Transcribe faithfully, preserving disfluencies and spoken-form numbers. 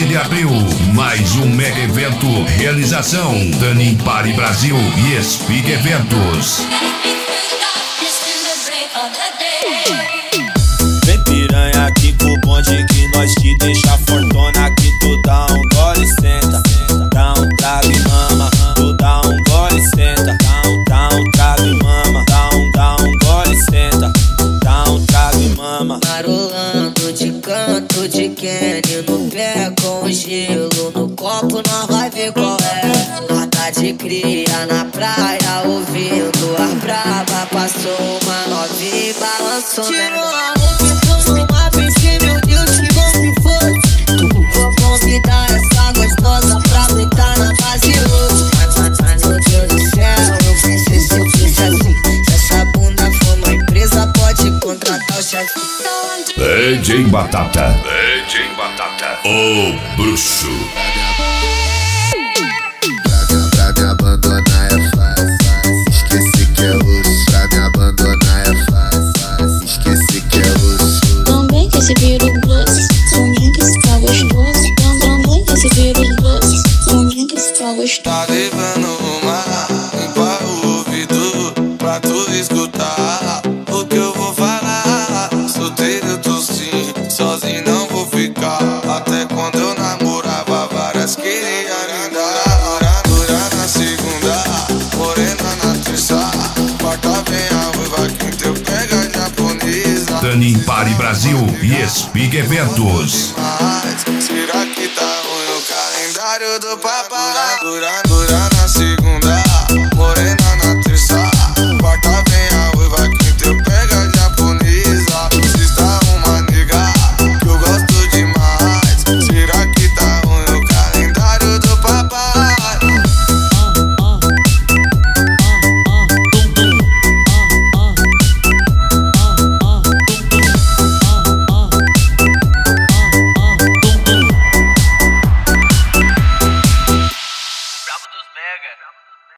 quinze de abril, mais um mega evento. Realização Dani Party Brasil e Speak Eventos. Vem piranha aqui com o bonde que nós te deixa fortuna. Aqui tu dá um gole e senta, dá um trago e mama. Tu dá um gole e senta, dá um, dá um trago e mama. Dá um, dá um gole e senta, dá um trago e mama. Marolando de canto de Kenny no pé com gelo no copo, nós vai ver qual é. Nada de cria na praia ouvindo a braba. Passou uma novinha e balançou. Tirou a roupa e tomou uma piscina, meu Deus, que bom que foi. Vou convidar essa gostosa pra deitar na base hoje. Mas, mas, mas, meu Deus do céu, eu pensei se eu fiz assim. Se essa bunda for uma empresa, pode contratar o chefe. D J Batata, D J Batata, o bruxo. Pra me abandonar é fácil, esqueci que é luxo. Pra me abandonar é fácil, esqueci que é luxo. Também que esse vírus doce, também que esse tá gostoso. Também que esse vírus doce, também que esse tá gostoso. Tá levando uma, limpa o ouvido pra tu escutar o que eu vou falar. Solteiro eu tô sim, sozinho não vou ficar. Até quando eu namorava, várias queria me dar. Dura na segunda, morena na terça, quarta vem a ruiva, quinta eu pego a japonesa. Dani Party Brasil e Speak Eventos. Mas será que tá ruim o calendário do papai? Dura, dura na segunda,